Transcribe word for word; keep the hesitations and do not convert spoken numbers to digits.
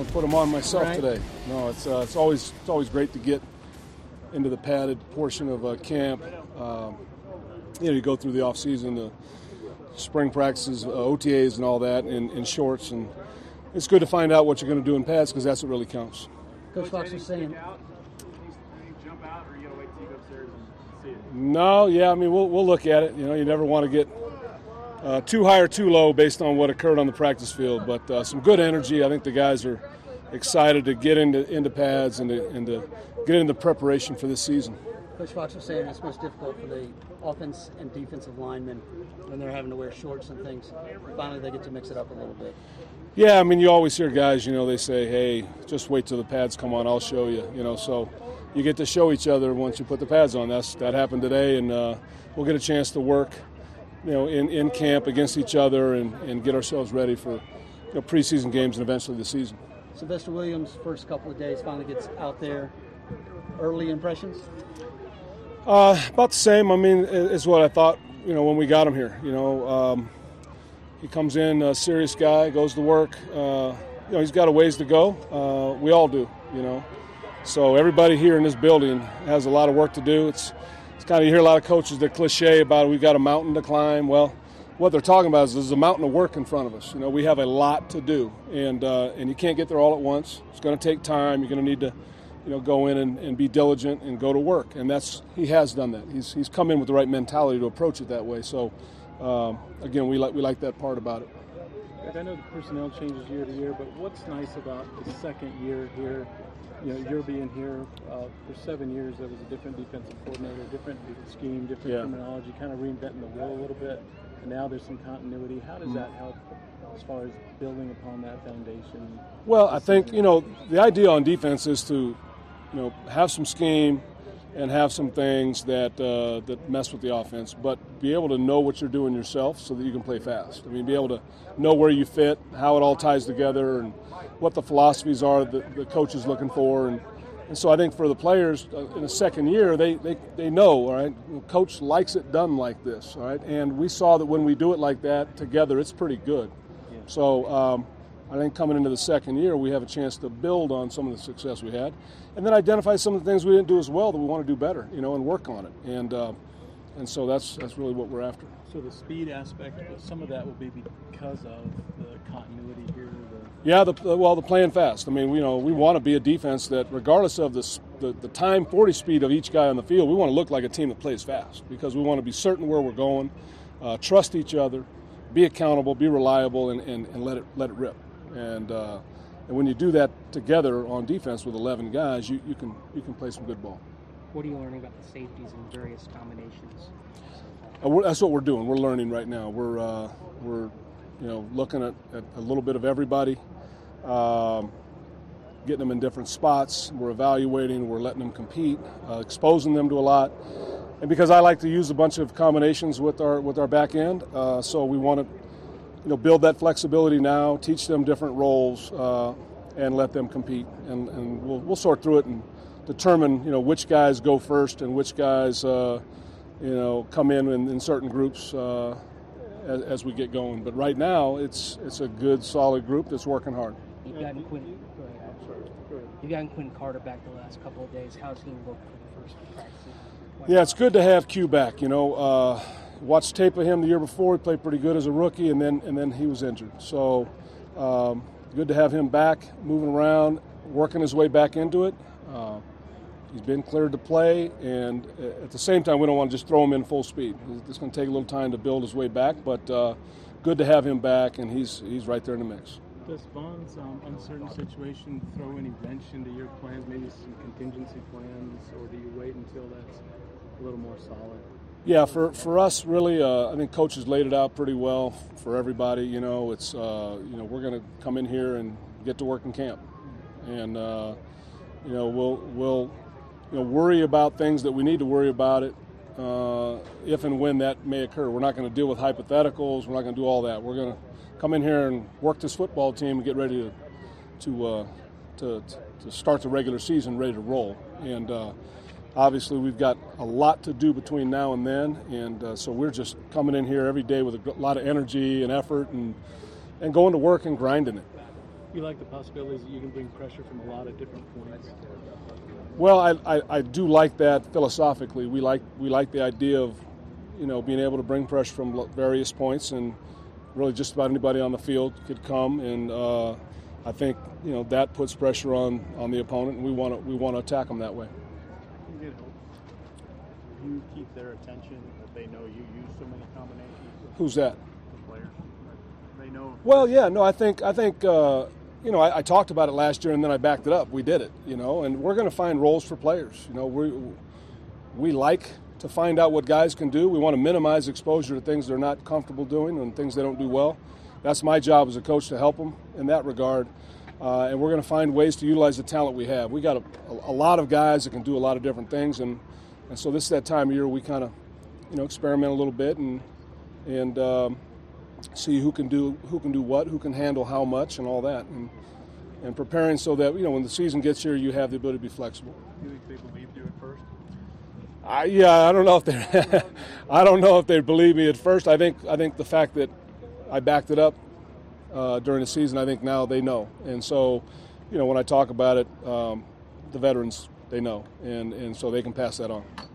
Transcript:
going to put them on myself right. today. No, it's uh, it's always it's always great to get into the padded portion of uh, camp. Um, you know, you go through the off season, the spring practices, uh, O T As, and all that in, in shorts, and it's good to find out what you're going to do in pads because that's what really counts. Coach Fox was saying. No, yeah, I mean we'll we'll look at it. You know, you never want to get uh, too high or too low based on what occurred on the practice field, but uh, some good energy. I think the guys are excited to get into into pads and to, and to get into preparation for this season. Coach Fox was saying it's most difficult for the offense and defensive linemen when they're having to wear shorts and things. Finally, they get to mix it up a little bit. Yeah, I mean, you always hear guys, you know, they say, hey, just wait till the pads come on, I'll show you, you know, so you get to show each other once you put the pads on. That's That happened today, and uh, we'll get a chance to work, you know, in, in camp against each other and, and get ourselves ready for, you know, preseason games and eventually the season. Sylvester Williams, first couple of days, finally gets out there. Early impressions? Uh, about the same. I mean, it's what I thought, you know, when we got him here. You know, um, he comes in, a serious guy, goes to work. Uh, you know, he's got a ways to go. Uh, we all do, you know. So everybody here in this building has a lot of work to do. It's, it's kind of, you hear a lot of coaches that cliche about we've got a mountain to climb. Well, what they're talking about is there's a mountain of work in front of us. You know, we have a lot to do, and uh, and you can't get there all at once. It's going to take time. You're going to need to, you know, go in and, and be diligent and go to work. And that's he has done that. He's he's come in with the right mentality to approach it that way. So, um, again, we like we like that part about it. I know the personnel changes year to year, but what's nice about the second year here? You know, you're being here uh, for seven years. There was a different defensive coordinator, different scheme, different yeah. terminology, kind of reinventing the wheel a little bit. And now there's some continuity. How does that help as far as building upon that foundation? Well, I think, you know, the idea on defense is to, you know, have some scheme and have some things that uh, that mess with the offense, but be able to know what you're doing yourself so that you can play fast. I mean, be able to know where you fit, how it all ties together, and what the philosophies are that the coach is looking for. And, and so I think for the players uh, in the second year, they, they, they know, all right, coach likes it done like this, all right? And we saw that when we do it like that together, it's pretty good. Yeah. So um, I think coming into the second year, we have a chance to build on some of the success we had and then identify some of the things we didn't do as well that we want to do better, you know, and work on it. And uh, and so that's that's really what we're after. So the speed aspect, some of that will be because of the continuity here. The yeah, the, well, the playing fast. I mean, we, you know, we want to be a defense that, regardless of the, the the time forty speed of each guy on the field, we want to look like a team that plays fast because we want to be certain where we're going, uh, trust each other, be accountable, be reliable, and, and, and let it let it rip. And uh, and when you do that together on defense with eleven guys, you, you can you can play some good ball. What are you learning about the safeties and various combinations? Uh, we're, that's what we're doing. We're learning right now. We're uh, we're you know looking at, at a little bit of everybody, um, getting them in different spots. We're evaluating. We're letting them compete, uh, exposing them to a lot. And because I like to use a bunch of combinations with our with our back end, uh, so we want to you know build that flexibility now, teach them different roles, uh, and let them compete. And, and we'll we'll sort through it and determine, you know, which guys go first and which guys, uh, you know, come in in, in certain groups uh, as, as we get going. But right now, it's it's a good, solid group that's working hard. You've gotten Quinn, go ahead, I'm sorry. Go ahead. You've gotten Quinn Carter back the last couple of days. How's he look for the first practice? Yeah, it's good to have Q back. You know, uh, watched tape of him the year before. He played pretty good as a rookie, and then and then he was injured. So um, good to have him back, moving around, working his way back into it. Uh, He's been cleared to play, and at the same time, we don't want to just throw him in full speed. It's going to take a little time to build his way back, but uh, good to have him back, and he's he's right there in the mix. Does Vaughn's um, uncertain situation throw any wrench into your plans, maybe some contingency plans, or do you wait until that's a little more solid? Yeah, for, for us, really, uh, I think Coach has laid it out pretty well for everybody. You know, it's uh, you know we're going to come in here and get to work in camp, and uh, you know we'll we'll. You know, worry about things that we need to worry about it uh, if and when that may occur. We're not going to deal with hypotheticals. We're not going to do all that. We're going to come in here and work this football team and get ready to to uh, to, to start the regular season ready to roll. And uh, obviously we've got a lot to do between now and then, and uh, so we're just coming in here every day with a lot of energy and effort and and going to work and grinding it. You like the possibilities that you can bring pressure from a lot of different points? Well, I, I, I do like that philosophically. We like we like the idea of, you know, being able to bring pressure from various points, and really just about anybody on the field could come. And uh, I think, you know, that puts pressure on, on the opponent, and we want to we want to attack them that way. You get help. You keep their attention that they know you use so many combinations. Who's that? The players. They know. Well, yeah, no, I think I think. Uh, You know, I, I talked about it last year, and then I backed it up. We did it, you know, and we're going to find roles for players. You know, we we like to find out what guys can do. We want to minimize exposure to things they're not comfortable doing and things they don't do well. That's my job as a coach, to help them in that regard. Uh, and we're going to find ways to utilize the talent we have. We got a, a lot of guys that can do a lot of different things, and, and so this is that time of year we kind of, you know, experiment a little bit and and. Um, see who can do who can do what, who can handle how much, and all that, and and preparing so that, you know, when the season gets here, you have the ability to be flexible. You think they believed you at first? I, yeah, I don't know if they I don't know if they believe me at first. I think I think the fact that I backed it up uh, during the season, I think now they know, and so, you know, when I talk about it, um, the veterans, they know, and and so they can pass that on.